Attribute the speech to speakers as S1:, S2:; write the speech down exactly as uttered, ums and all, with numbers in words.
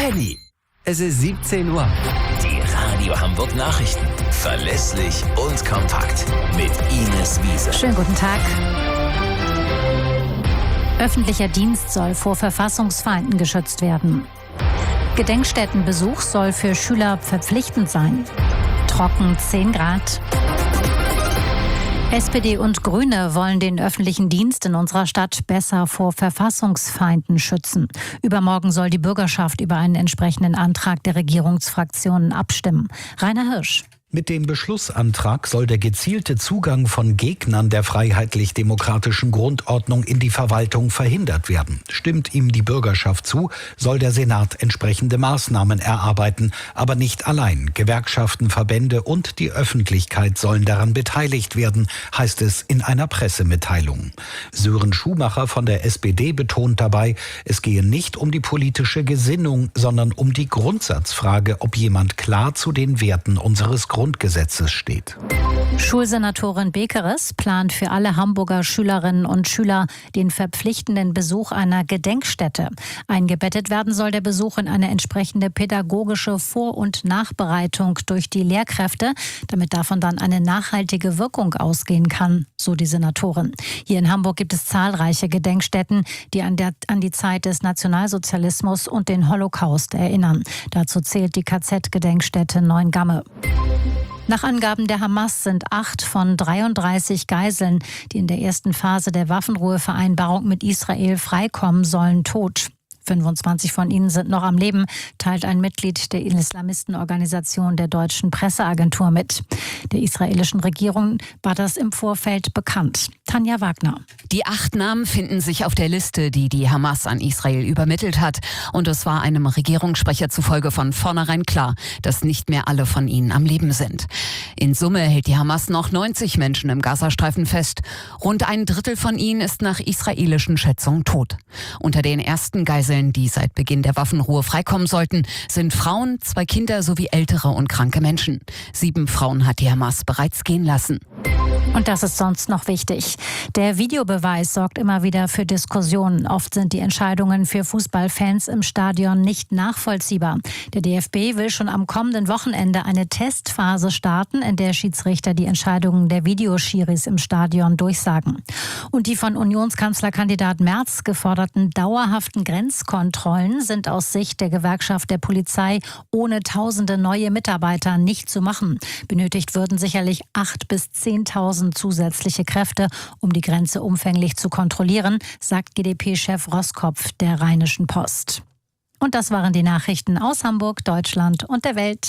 S1: Henny, es ist siebzehn Uhr.
S2: Die Radio Hamburg Nachrichten. Verlässlich und kompakt. Mit Ines Wiese.
S3: Schönen guten Tag. Öffentlicher Dienst soll vor Verfassungsfeinden geschützt werden. Gedenkstättenbesuch soll für Schüler verpflichtend sein. Trocken zehn Grad. S P D und Grüne wollen den öffentlichen Dienst in unserer Stadt besser vor Verfassungsfeinden schützen. Übermorgen soll die Bürgerschaft über einen entsprechenden Antrag der Regierungsfraktionen abstimmen. Rainer Hirsch.
S4: Mit dem Beschlussantrag soll der gezielte Zugang von Gegnern der freiheitlich-demokratischen Grundordnung in die Verwaltung verhindert werden. Stimmt ihm die Bürgerschaft zu, soll der Senat entsprechende Maßnahmen erarbeiten. Aber nicht allein. Gewerkschaften, Verbände und die Öffentlichkeit sollen daran beteiligt werden, heißt es in einer Pressemitteilung. Sören Schumacher von der S P D betont dabei, es gehe nicht um die politische Gesinnung, sondern um die Grundsatzfrage, ob jemand klar zu den Werten unseres Grundgesetzes steht.
S3: Schulsenatorin Bekeres plant für alle Hamburger Schülerinnen und Schüler den verpflichtenden Besuch einer Gedenkstätte. Eingebettet werden soll der Besuch in eine entsprechende pädagogische Vor- und Nachbereitung durch die Lehrkräfte, damit davon dann eine nachhaltige Wirkung ausgehen kann, so die Senatorin. Hier in Hamburg gibt es zahlreiche Gedenkstätten, die an, der, an die Zeit des Nationalsozialismus und den Holocaust erinnern. Dazu zählt die K Z-Gedenkstätte Neuengamme. Nach Angaben der Hamas sind acht von dreiunddreißig Geiseln, die in der ersten Phase der Waffenruhevereinbarung mit Israel freikommen sollen, tot. fünfundzwanzig von ihnen sind noch am Leben, teilt ein Mitglied der Islamistenorganisation der Deutschen Presseagentur mit. Der israelischen Regierung war das im Vorfeld bekannt. Tanja Wagner.
S5: Die acht Namen finden sich auf der Liste, die die Hamas an Israel übermittelt hat. Und es war einem Regierungssprecher zufolge von vornherein klar, dass nicht mehr alle von ihnen am Leben sind. In Summe hält die Hamas noch neunzig Menschen im Gazastreifen fest. Rund ein Drittel von ihnen ist nach israelischen Schätzungen tot. Unter den ersten Geiseln, die seit Beginn der Waffenruhe freikommen sollten, sind Frauen, zwei Kinder sowie ältere und kranke Menschen. Sieben Frauen hat die Hamas bereits gehen lassen.
S3: Und das ist sonst noch wichtig. Der Videobeweis sorgt immer wieder für Diskussionen. Oft sind die Entscheidungen für Fußballfans im Stadion nicht nachvollziehbar. Der D F B will schon am kommenden Wochenende eine Testphase starten, in der Schiedsrichter die Entscheidungen der Videoschiris im Stadion durchsagen. Und die von Unionskanzlerkandidat Merz geforderten dauerhaften Grenzkontrollen sind aus Sicht der Gewerkschaft der Polizei ohne tausende neue Mitarbeiter nicht zu machen. Benötigt würden sicherlich acht bis zehntausend zusätzliche Kräfte, um die Grenze umfänglich zu kontrollieren, sagt G D P-Chef Roskopf der Rheinischen Post. Und das waren die Nachrichten aus Hamburg, Deutschland und der Welt.